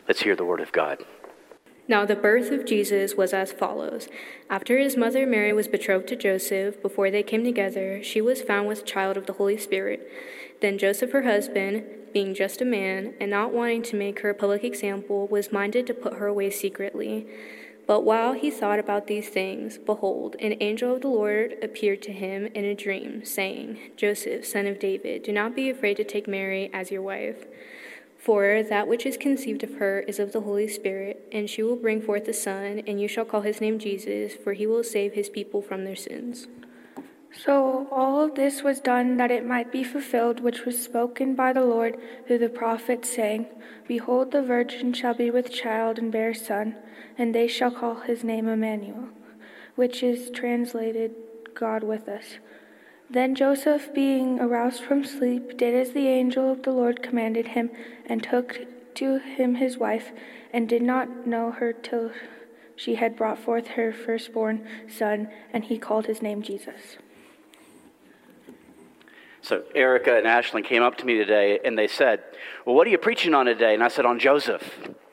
Let's hear the word of God. Now the birth of Jesus was as follows. After his mother Mary was betrothed to Joseph, before they came together, she was found with child of the Holy Spirit. Then Joseph, her husband, being just a man, and not wanting to make her a public example, was minded to put her away secretly. But while he thought about these things, behold, an angel of the Lord appeared to him in a dream, saying, Joseph, son of David, do not be afraid to take Mary as your wife. For that which is conceived of her is of the Holy Spirit, and she will bring forth a son, and you shall call his name Jesus, for he will save his people from their sins. So all of this was done that it might be fulfilled, which was spoken by the Lord through the prophet, saying, Behold, the virgin shall be with child and bear a son, and they shall call his name Emmanuel, which is translated God with us. Then Joseph, being aroused from sleep, did as the angel of the Lord commanded him, and took to him his wife, and did not know her till she had brought forth her firstborn son, and he called his name Jesus. So Erica and Ashlyn came up to me today, and they said, well, what are you preaching on today? And I said, on Joseph.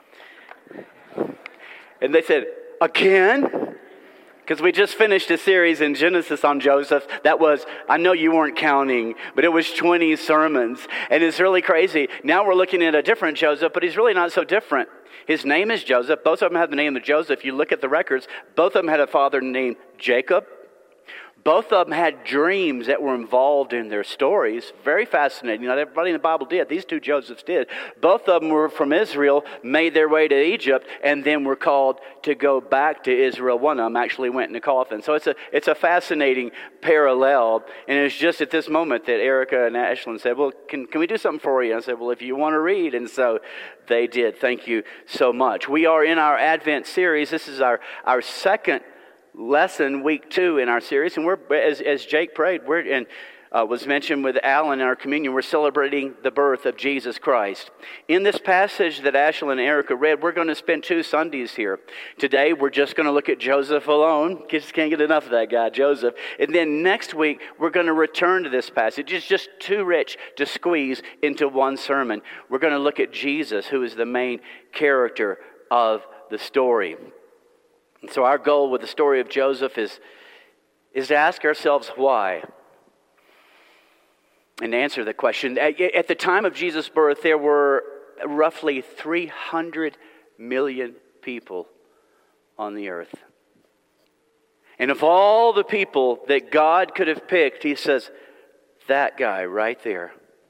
And they said, again? Because we just finished a series in Genesis on Joseph. That was, I know you weren't counting, but it was 20 sermons. And it's really crazy. Now we're looking at a different Joseph, but he's really not so different. His name is Joseph. Both of them have the name of Joseph. You look at the records, both of them had a father named Jacob. Both of them had dreams that were involved in their stories. Very fascinating. Not everybody in the Bible did. These two Josephs did. Both of them were from Israel, made their way to Egypt, and then were called to go back to Israel. One of them actually went in a coffin. So it's a fascinating parallel. And it's just at this moment that Erica and Ashlyn said, well, can we do something for you? And I said, well, if you want to read. And so they did. Thank you so much. We are in our Advent series. This is our second lesson, week 2 in our series, and we're as Jake prayed, was mentioned with Alan in our communion, we're celebrating the birth of Jesus Christ. In this passage that Ashlyn and Erica read, we're going to spend 2 Sundays here. Today, we're just going to look at Joseph alone. Just can't get enough of that guy, Joseph. And then next week, we're going to return to this passage. It's just too rich to squeeze into one sermon. We're going to look at Jesus, who is the main character of the story. And so our goal with the story of Joseph is to ask ourselves why. And to answer the question. At the time of Jesus' birth, there were roughly 300 million people on the earth. And of all the people that God could have picked, he says, that guy right there,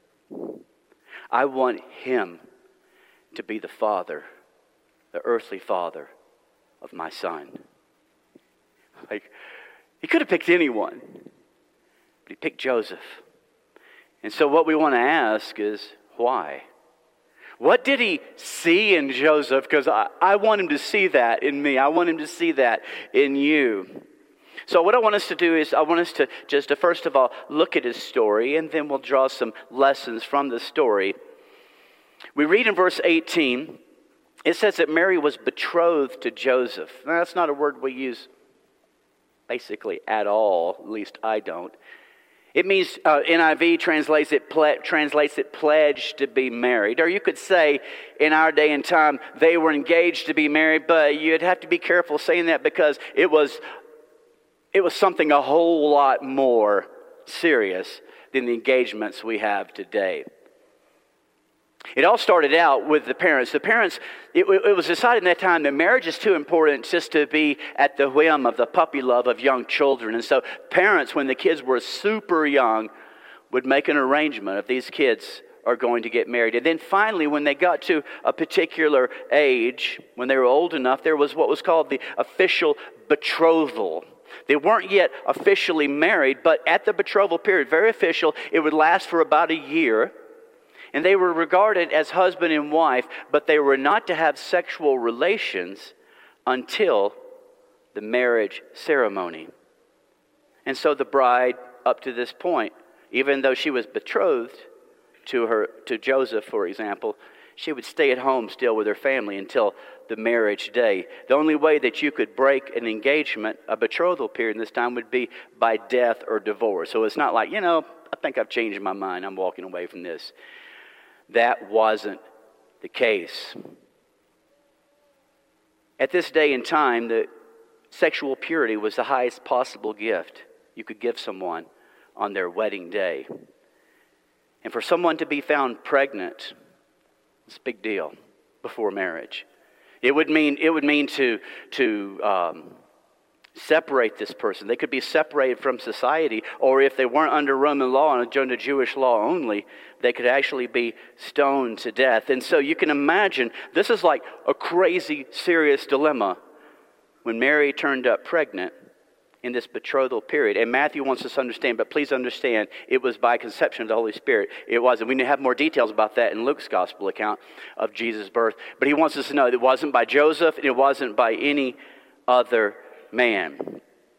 I want him to be the father, the earthly father of my son. Like, he could have picked anyone, but he picked Joseph. And so what we want to ask is, why? What did he see in Joseph? Because I want him to see that in me. I want him to see that in you. So what I want us to do is, I want us to just first of all, look at his story, and then we'll draw some lessons from the story. We read in verse 18, it says that Mary was betrothed to Joseph. Now, that's not a word we use basically at all, at least I don't. It means, NIV translates it pledged to be married. Or you could say, in our day and time, they were engaged to be married, but you'd have to be careful saying that because it was something a whole lot more serious than the engagements we have today. It all started out with the parents. The parents, it was decided in that time that marriage is too important just to be at the whim of the puppy love of young children. And so parents, when the kids were super young, would make an arrangement if these kids are going to get married. And then finally, when they got to a particular age, when they were old enough, there was what was called the official betrothal. They weren't yet officially married, but at the betrothal period, very official, it would last for about a year. And they were regarded as husband and wife, but they were not to have sexual relations until the marriage ceremony. And so the bride, up to this point, even though she was betrothed to Joseph, for example, she would stay at home still with her family until the marriage day. The only way that you could break an engagement, a betrothal period in this time, would be by death or divorce. So it's not like, I think I've changed my mind, I'm walking away from this. That wasn't the case. At this day and time, the sexual purity was the highest possible gift you could give someone on their wedding day. And for someone to be found pregnant, it's a big deal before marriage. It would mean to separate this person. They could be separated from society, or if they weren't under Roman law and under Jewish law only, they could actually be stoned to death. And so you can imagine, this is like a crazy, serious dilemma when Mary turned up pregnant in this betrothal period. And Matthew wants us to understand, but please understand, it was by conception of the Holy Spirit. It wasn't. We have more details about that in Luke's gospel account of Jesus' birth. But he wants us to know that it wasn't by Joseph, and it wasn't by any other man.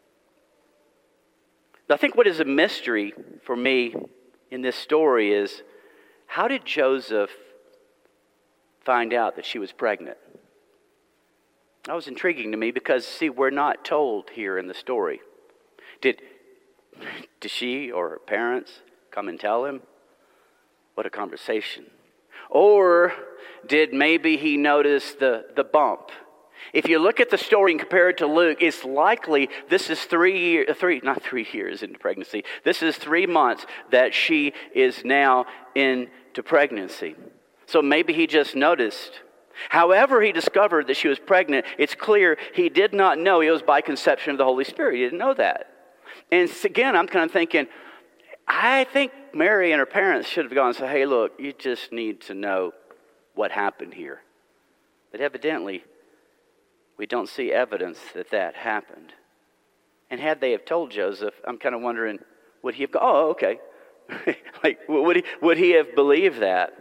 I think what is a mystery for me in this story is, how did Joseph find out that she was pregnant? That was intriguing to me because, see, we're not told here in the story. Did she or her parents come and tell him? What a conversation. Or did maybe he notice the bump? If you look at the story and compare it to Luke, it's likely this is not 3 years into pregnancy. This is 3 months that she is now into pregnancy. So maybe he just noticed. However he discovered that she was pregnant, it's clear he did not know it was by conception of the Holy Spirit. He didn't know that. And again, I'm kind of thinking, I think Mary and her parents should have gone and said, hey, look, you just need to know what happened here. But evidently, we don't see evidence that happened. And had they have told Joseph, I'm kind of wondering, would he have gone, oh, okay. Like, would he have believed that?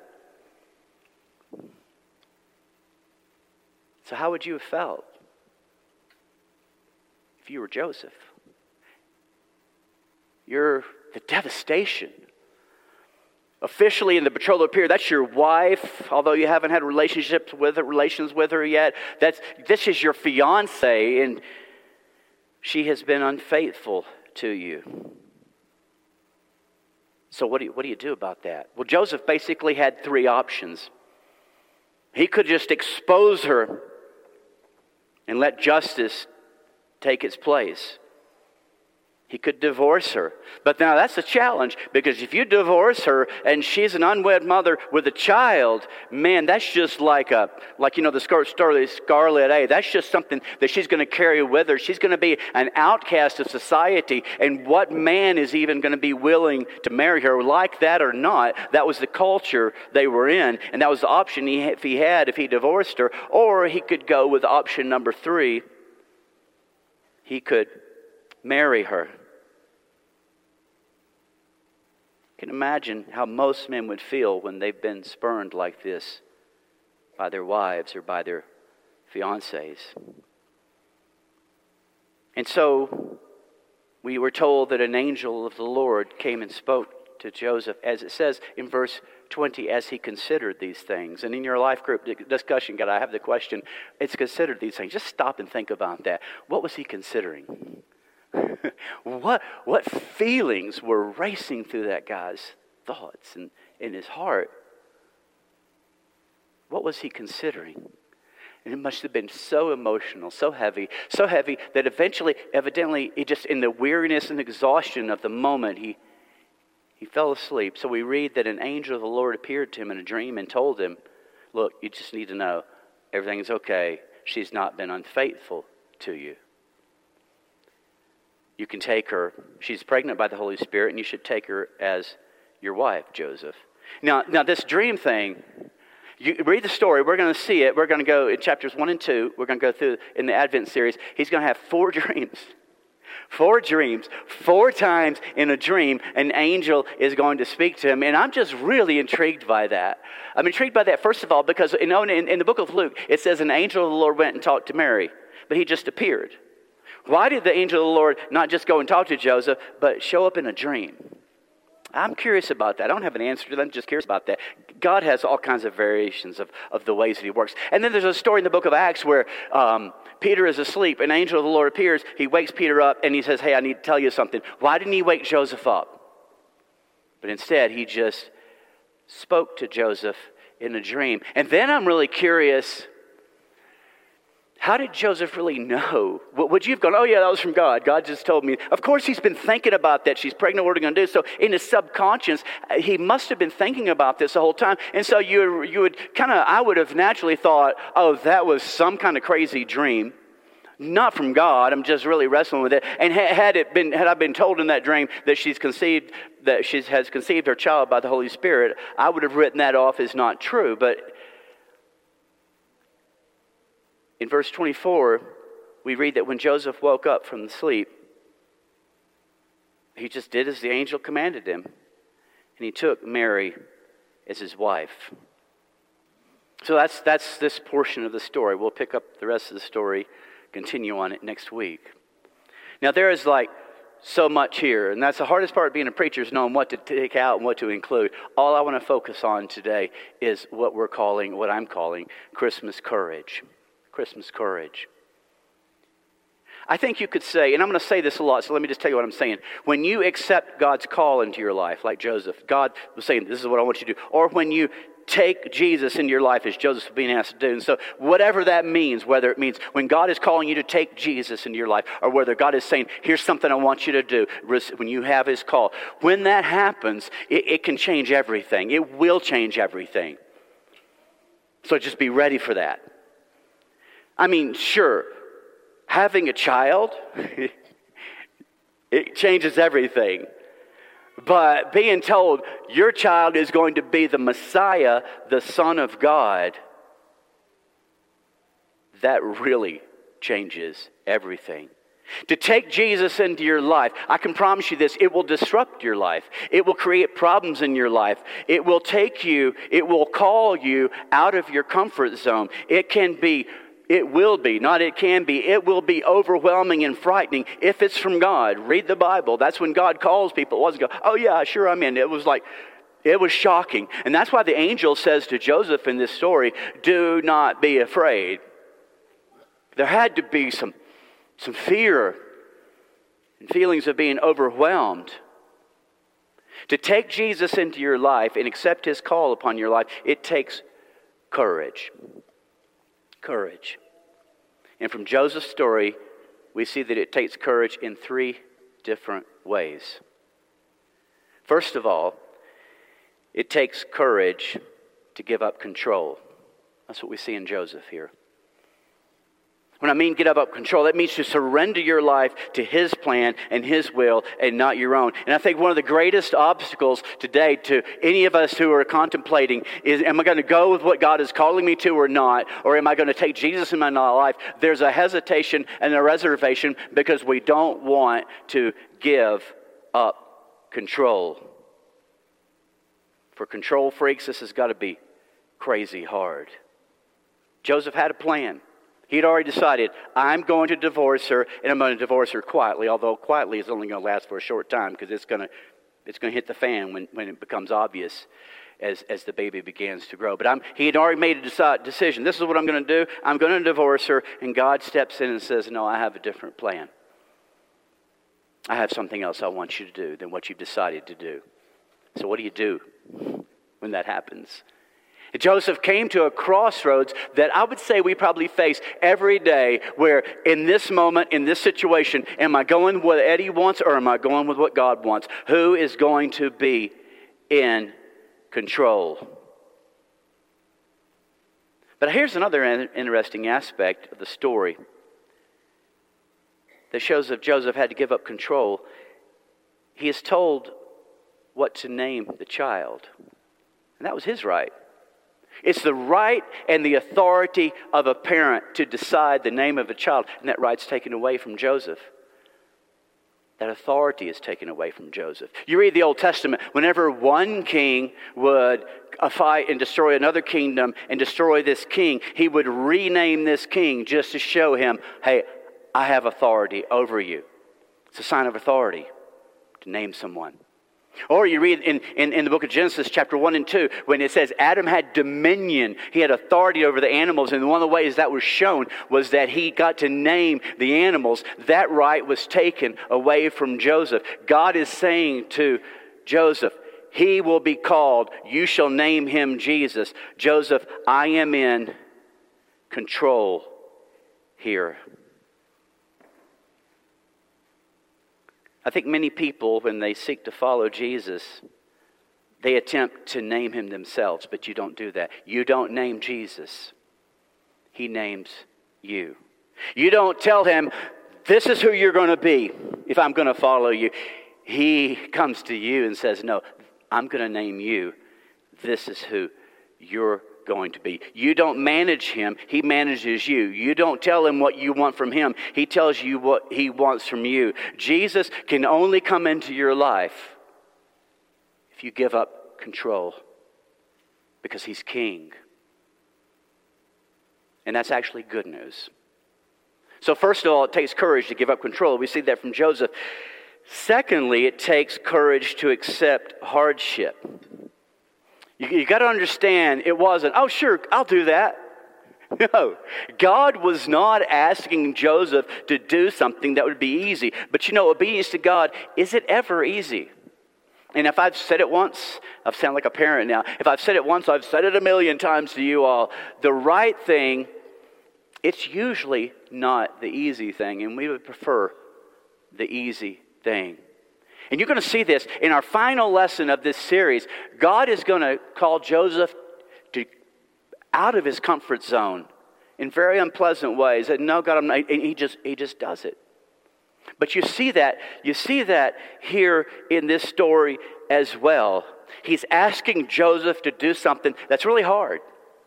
So how would you have felt if you were Joseph? The devastation. Officially in the betrothal period, that's your wife, although you haven't had relations with her yet. This is your fiance, and she has been unfaithful to you. So what do you do about that? Well, Joseph basically had 3 options. He could just expose her and let justice take its place. He could divorce her. But now that's a challenge, because if you divorce her and she's an unwed mother with a child, man, that's just like the story Scarlet A. That's just something that she's going to carry with her. She's going to be an outcast of society. And what man is even going to be willing to marry her, like that or not? That was the culture they were in. And that was the option if he divorced her. Or he could go with option number 3. He could marry her. You can imagine how most men would feel when they've been spurned like this by their wives or by their fiancés. And so we were told that an angel of the Lord came and spoke to Joseph, as it says in verse 20, as he considered these things. And in your life group discussion, I have the question, it's considered these things. Just stop and think about that. What was he considering? What feelings were racing through that guy's thoughts and in his heart? What was he considering? And it must have been so emotional, so heavy that evidently, it just in the weariness and exhaustion of the moment, he fell asleep. So we read that an angel of the Lord appeared to him in a dream and told him, look, you just need to know everything's okay. She's not been unfaithful to you. You can take her. She's pregnant by the Holy Spirit, and you should take her as your wife, Joseph. Now this dream thing, you read the story. We're going to see it. We're going to go in chapters 1 and 2. We're going to go through in the Advent series. He's going to have 4 dreams. 4 dreams. 4 times in a dream, an angel is going to speak to him. And I'm just really intrigued by that. I'm intrigued by that, first of all, because in the book of Luke, it says an angel of the Lord went and talked to Mary, but he just appeared. Why did the angel of the Lord not just go and talk to Joseph, but show up in a dream? I'm curious about that. I don't have an answer to that. I'm just curious about that. God has all kinds of variations of the ways that he works. And then there's a story in the book of Acts where Peter is asleep. An angel of the Lord appears. He wakes Peter up and he says, hey, I need to tell you something. Why didn't he wake Joseph up? But instead, he just spoke to Joseph in a dream. And then I'm really curious, how did Joseph really know? Would you have gone, oh yeah, that was from God. God just told me. Of course he's been thinking about that. She's pregnant, what are you going to do? So in his subconscious, he must have been thinking about this the whole time. And so you would I would have naturally thought, oh, that was some kind of crazy dream. Not from God. I'm just really wrestling with it. And had I been told in that dream that she has conceived her child by the Holy Spirit, I would have written that off as not true. But in verse 24, we read that when Joseph woke up from the sleep, he just did as the angel commanded him. And he took Mary as his wife. So that's this portion of the story. We'll pick up the rest of the story, continue on it next week. Now there is so much here, and that's the hardest part of being a preacher, is knowing what to take out and what to include. All I want to focus on today is what I'm calling Christmas courage. Christmas courage. I think you could say, and I'm going to say this a lot, so let me just tell you what I'm saying. When you accept God's call into your life, like Joseph, God was saying, this is what I want you to do. Or when you take Jesus into your life, as Joseph was being asked to do. And so whatever that means, whether it means when God is calling you to take Jesus into your life, or whether God is saying, here's something I want you to do, when you have his call. When that happens, it can change everything. It will change everything. So just be ready for that. I mean, sure, having a child, it changes everything. But being told your child is going to be the Messiah, the Son of God, that really changes everything. To take Jesus into your life, I can promise you this, it will disrupt your life. It will create problems in your life. It will call you out of your comfort zone. It will be overwhelming and frightening if it's from God. Read the Bible. That's when God calls people. It wasn't go, oh yeah, sure I'm in. It was shocking. And that's why the angel says to Joseph in this story, do not be afraid. There had to be some fear and feelings of being overwhelmed. To take Jesus into your life and accept his call upon your life, it takes courage. Courage. And from Joseph's story, we see that it takes courage in 3 different ways. First of all, it takes courage to give up control. That's what we see in Joseph here. When I mean get up control, that means to surrender your life to his plan and his will and not your own. And I think one of the greatest obstacles today to any of us who are contemplating is, am I going to go with what God is calling me to or not? Or am I going to take Jesus in my life? There's a hesitation and a reservation because we don't want to give up control. For control freaks, this has got to be crazy hard. Joseph had a plan. He'd already decided, I'm going to divorce her, and I'm going to divorce her quietly, although quietly is only going to last for a short time because it's going to hit the fan when it becomes obvious as the baby begins to grow. But he had already made a decision. This is what I'm going to do. I'm going to divorce her, and God steps in and says, no, I have a different plan. I have something else I want you to do than what you've decided to do. So what do you do when that happens? Joseph came to a crossroads that I would say we probably face every day, where in this moment, in this situation, am I going with what Eddie wants or am I going with what God wants? Who is going to be in control? But here's another interesting aspect of the story that shows that Joseph had to give up control. He is told what to name the child, and that was his right. It's the right and the authority of a parent to decide the name of a child. And that right's taken away from Joseph. That authority is taken away from Joseph. You read the Old Testament, whenever one king would fight and destroy another kingdom and destroy this king, he would rename this king just to show him, hey, I have authority over you. It's a sign of authority to name someone. Or you read in the book of Genesis, chapter 1 and 2, when it says Adam had dominion. He had authority over the animals. And one of the ways that was shown was that he got to name the animals. That right was taken away from Joseph. God is saying to Joseph, he will be called, you shall name him Jesus. Joseph, I am in control here. I think many people, when they seek to follow Jesus, they attempt to name him themselves, but you don't do that. You don't name Jesus. He names you. You don't tell him, this is who you're going to be if I'm going to follow you. He comes to you and says, no, I'm going to name you. This is who you're going to be. You don't manage him. He manages you. You don't tell him what you want from him. He tells you what he wants from you. Jesus can only come into your life if you give up control, because he's king. And that's actually good news. So first of all, it takes courage to give up control. We see that from Joseph. Secondly, it takes courage to accept hardship. You got to understand, it wasn't, oh sure, I'll do that. No, God was not asking Joseph to do something that would be easy. But you know, obedience to God, is it ever easy? And if I've said it once, I sound like a parent now. If I've said it once, I've said it 1,000,000 times to you all. The right thing, it's usually not the easy thing, and we would prefer the easy thing. And you're going to see this in our final lesson of this series. God is going to call Joseph out of his comfort zone in very unpleasant ways. And no, God, I'm not, and he just does it. But you see that here in this story as well. He's asking Joseph to do something that's really hard.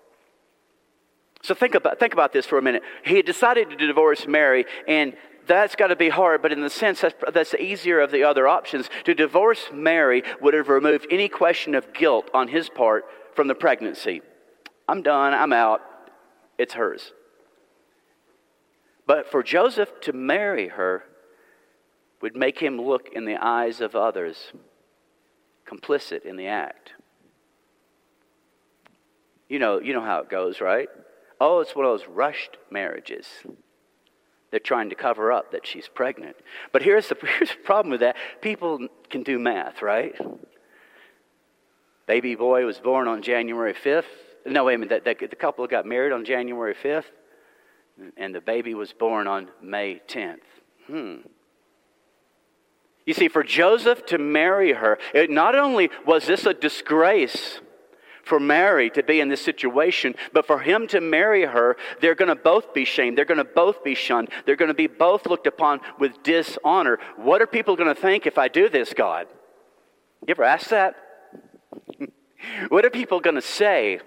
So think about this for a minute. He had decided to divorce Mary, and that's got to be hard, but in the sense that's the easier of the other options. To divorce Mary would have removed any question of guilt on his part from the pregnancy. I'm done, I'm out, it's hers. But for Joseph to marry her would make him look in the eyes of others complicit in the act. You know how it goes, right? Oh, it's one of those rushed marriages. They're trying to cover up that she's pregnant. But here's the problem with that. People can do math, right? Baby boy was born on January 5th. No, wait a minute. The couple got married on January 5th, and the baby was born on May 10th. You see, for Joseph to marry her, not only was this a disgrace for Mary to be in this situation, but for him to marry her, they're going to both be shamed. They're going to both be shunned. They're going to be both looked upon with dishonor. What are people going to think if I do this, God? You ever ask that? What are people going to say?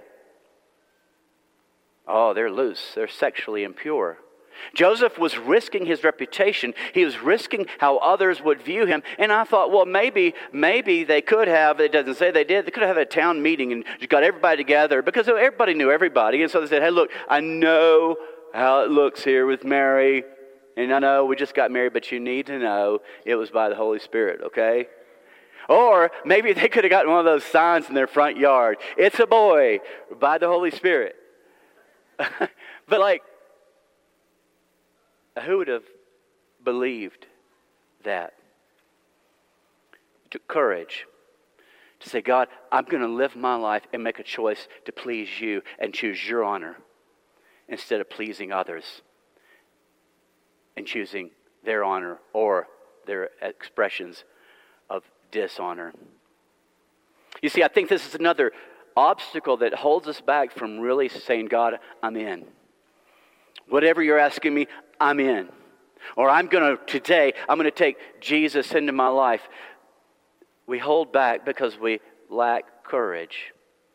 Oh, they're loose. They're sexually impure. Joseph was risking his reputation. He was risking how others would view him. And I thought, well, maybe they could have, it doesn't say they did, they could have a town meeting and just got everybody together because everybody knew everybody. And so they said, hey, look, I know how it looks here with Mary. And I know we just got married, but you need to know it was by the Holy Spirit, okay? Or maybe they could have gotten one of those signs in their front yard. It's a boy by the Holy Spirit. But who would have believed that? It took courage to say, God, I'm going to live my life and make a choice to please you and choose your honor instead of pleasing others and choosing their honor or their expressions of dishonor. You see, I think this is another obstacle that holds us back from really saying, God, I'm in. Whatever you're asking me, I'm in. Or today, I'm going to take Jesus into my life. We hold back because we lack courage.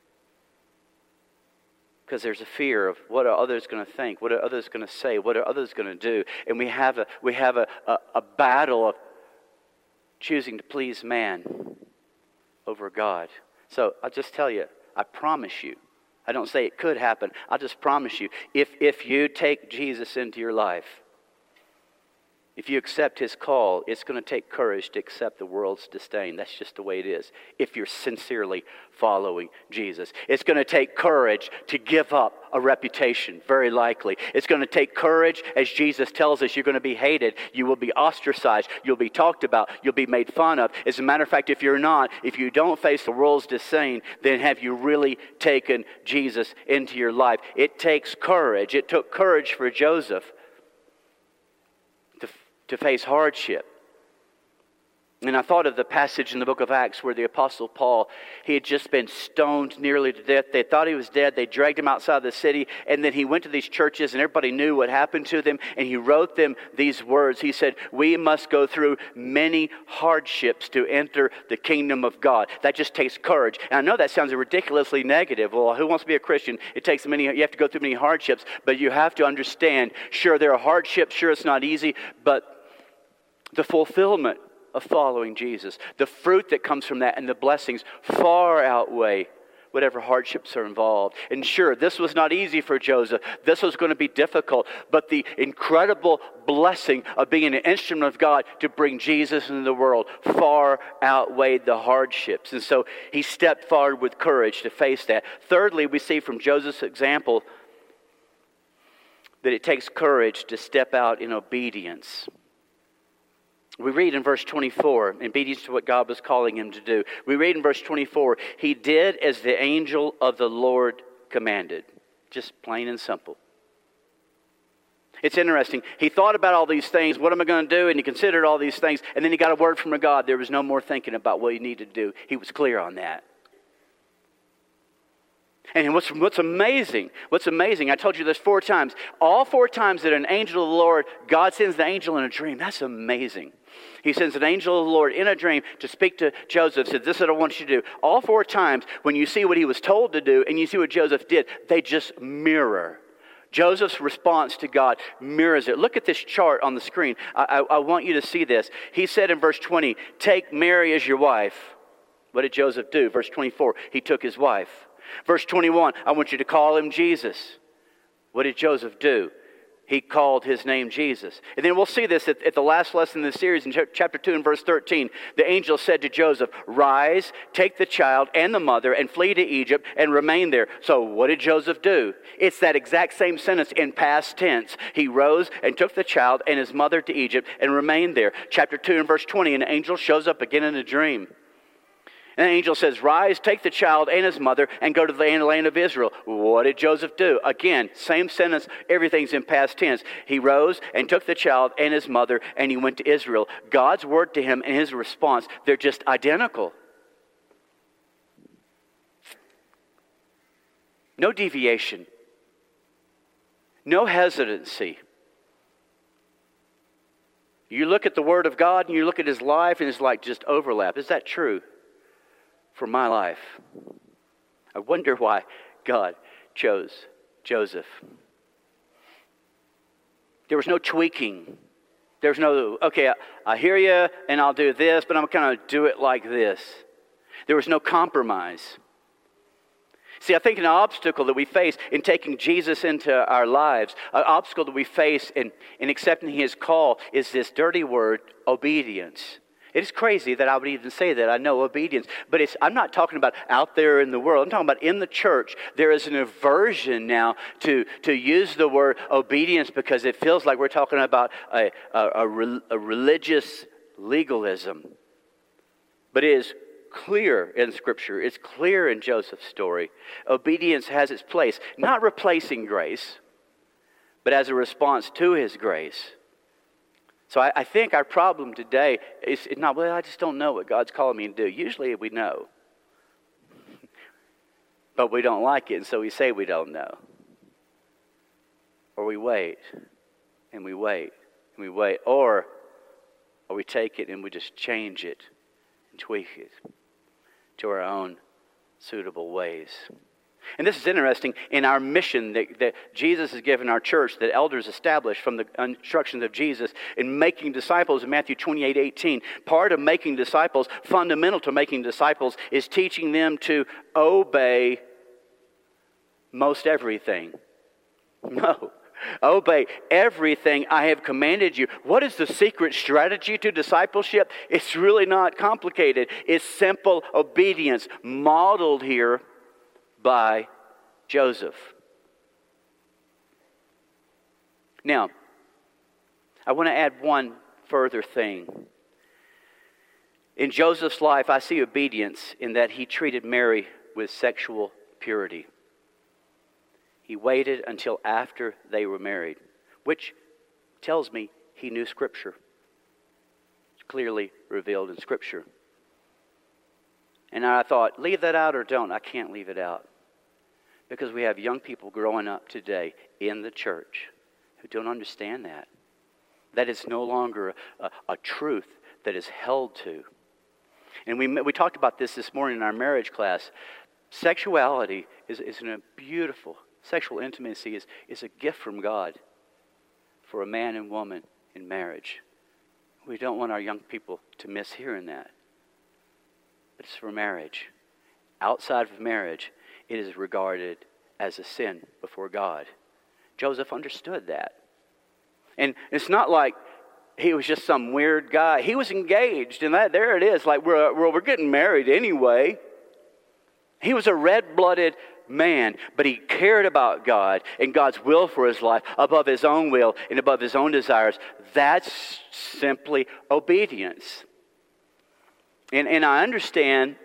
Because there's a fear of what are others going to think? What are others going to say? What are others going to do? And we have a battle of choosing to please man over God. So I'll just tell you, I promise you, I don't say it could happen. I'll just promise you, if you take Jesus into your life, if you accept his call, it's going to take courage to accept the world's disdain. That's just the way it is. If you're sincerely following Jesus. It's going to take courage to give up a reputation, very likely. It's going to take courage, as Jesus tells us, you're going to be hated. You will be ostracized. You'll be talked about. You'll be made fun of. As a matter of fact, if you don't face the world's disdain, then have you really taken Jesus into your life? It takes courage. It took courage for Joseph to face hardship. And I thought of the passage in the book of Acts where the Apostle Paul, he had just been stoned nearly to death. They thought he was dead. They dragged him outside the city. And then he went to these churches and everybody knew what happened to them. And he wrote them these words. He said, we must go through many hardships to enter the kingdom of God. That just takes courage. And I know that sounds ridiculously negative. Well, who wants to be a Christian? You have to go through many hardships. But you have to understand, sure, there are hardships. Sure, it's not easy. But the fulfillment of following Jesus, the fruit that comes from that and the blessings far outweigh whatever hardships are involved. And sure, this was not easy for Joseph. This was going to be difficult. But the incredible blessing of being an instrument of God to bring Jesus into the world far outweighed the hardships. And so he stepped forward with courage to face that. Thirdly, we see from Joseph's example that it takes courage to step out in obedience. We read in verse 24, in obedience to what God was calling him to do. We read in verse 24, he did as the angel of the Lord commanded. Just plain and simple. It's interesting. He thought about all these things. What am I going to do? And he considered all these things. And then he got a word from God. There was no more thinking about what he needed to do. He was clear on that. And what's amazing, I told you this 4 times. All 4 times that an angel of the Lord, God sends the angel in a dream. That's amazing. He sends an angel of the Lord in a dream to speak to Joseph, said, this is what I want you to do. All 4 times, when you see what he was told to do and you see what Joseph did, they just mirror. Joseph's response to God mirrors it. Look at this chart on the screen. I want you to see this. He said in verse 20, take Mary as your wife. What did Joseph do? Verse 24, he took his wife. Verse 21, I want you to call him Jesus. What did Joseph do? He called his name Jesus. And then we'll see this at the last lesson in the series in chapter 2 and verse 13. The angel said to Joseph, rise, take the child and the mother and flee to Egypt and remain there. So what did Joseph do? It's that exact same sentence in past tense. He rose and took the child and his mother to Egypt and remained there. Chapter 2 and verse 20, an angel shows up again in a dream. And the angel says, rise, take the child and his mother and go to the land of Israel. What did Joseph do? Again, same sentence, everything's in past tense. He rose and took the child and his mother and he went to Israel. God's word to him and his response, they're just identical. No deviation. No hesitancy. You look at the word of God and you look at his life and it's like just overlap. Is that true? For my life. I wonder why God chose Joseph. There was no tweaking. There was no, okay, I hear you and I'll do this, but I'm going to do it like this. There was no compromise. See, I think an obstacle that we face in taking Jesus into our lives, an obstacle that we face in accepting his call is this dirty word, obedience. It is crazy that I would even say that. I know obedience. But I'm not talking about out there in the world. I'm talking about in the church. There is an aversion now to use the word obedience because it feels like we're talking about a religious legalism. But it is clear in Scripture. It's clear in Joseph's story. Obedience has its place. Not replacing grace, but as a response to his grace. So I think our problem today is not, well, I just don't know what God's calling me to do. Usually we know. But we don't like it, and so we say we don't know. Or we wait, and we wait, and we wait. Or we take it and we just change it and tweak it to our own suitable ways. And this is interesting in our mission that Jesus has given our church, that elders established from the instructions of Jesus in making disciples in Matthew 28:18. Part of making disciples, fundamental to making disciples, is teaching them to obey most everything. No. Obey everything I have commanded you. What is the secret strategy to discipleship? It's really not complicated. It's simple obedience modeled here by Joseph. Now, I want to add one further thing. In Joseph's life, I see obedience in that he treated Mary with sexual purity. He waited until after they were married, which tells me he knew Scripture. clearly revealed in Scripture. And I thought, leave that out or don't. I can't leave it out. Because we have young people growing up today in the church who don't understand that. That is no longer a truth that is held to. And we talked about this morning in our marriage class. Sexuality is a beautiful, sexual intimacy is a gift from God for a man and woman in marriage. We don't want our young people to miss hearing that. But it's for marriage. Outside of marriage, it is regarded as a sin before God. Joseph understood that. And it's not like he was just some weird guy. He was engaged, and there it is. Like, we're getting married anyway. He was a red-blooded man, but he cared about God and God's will for his life above his own will and above his own desires. That's simply obedience. And I understand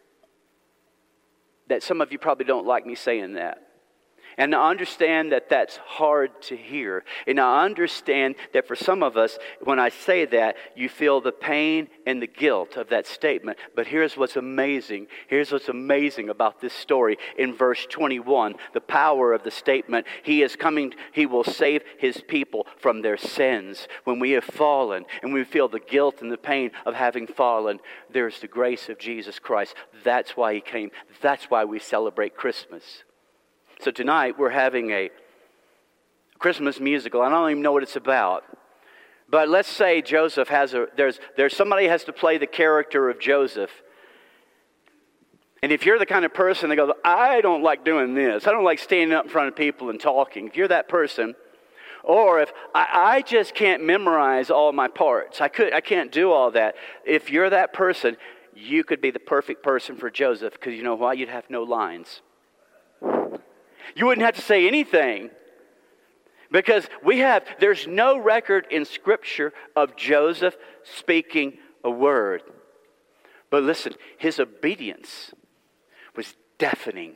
that some of you probably don't like me saying that. And I understand that that's hard to hear. And I understand that for some of us, when I say that, you feel the pain and the guilt of that statement. But here's what's amazing. Here's what's amazing about this story. In verse 21, the power of the statement, He is coming, He will save His people from their sins. When we have fallen and we feel the guilt and the pain of having fallen, there's the grace of Jesus Christ. That's why He came. That's why we celebrate Christmas. So tonight we're having a Christmas musical. I don't even know what it's about. But let's say Joseph there's somebody has to play the character of Joseph. And if you're the kind of person that goes, I don't like doing this. I don't like standing up in front of people and talking. If you're that person, or if I just can't memorize all my parts. I can't do all that. If you're that person, you could be the perfect person for Joseph, because you know why? You'd have no lines. You wouldn't have to say anything, because there's no record in Scripture of Joseph speaking a word. But listen, his obedience was deafening.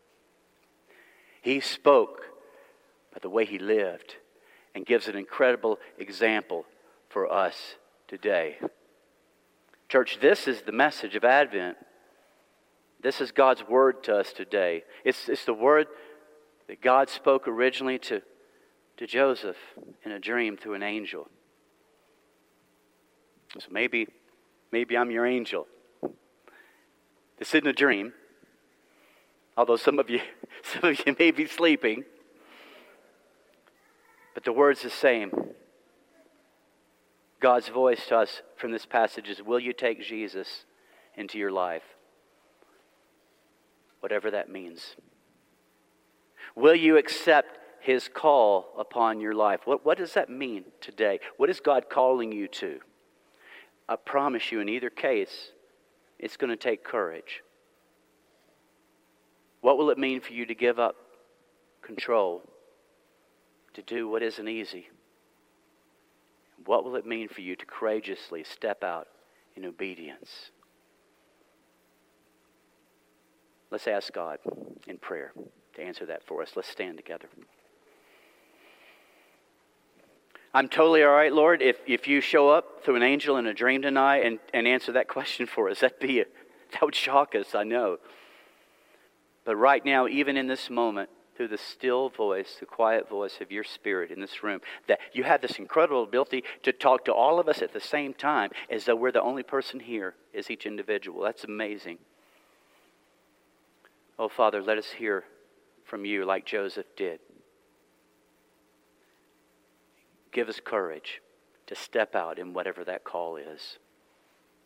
He spoke by the way he lived and gives an incredible example for us today. Church, this is the message of Advent. This is God's word to us today. It's the word that God spoke originally to Joseph in a dream through an angel. So maybe I'm your angel. This isn't a dream, although some of you may be sleeping. But the word's the same. God's voice to us from this passage is, will you take Jesus into your life? Whatever that means. Will you accept His call upon your life? What does that mean today? What is God calling you to? I promise you, in either case, it's going to take courage. What will it mean for you to give up control, to do what isn't easy? What will it mean for you to courageously step out in obedience? Let's ask God in prayer to answer that for us. Let's stand together. I'm totally all right, Lord, if you show up through an angel in a dream tonight and answer that question for us. That would shock us, I know. But right now, even in this moment, through the still voice, the quiet voice of your Spirit in this room, that you have this incredible ability to talk to all of us at the same time, as though we're the only person here as each individual. That's amazing. Oh, Father, let us hear from you like Joseph did. Give us courage to step out in whatever that call is.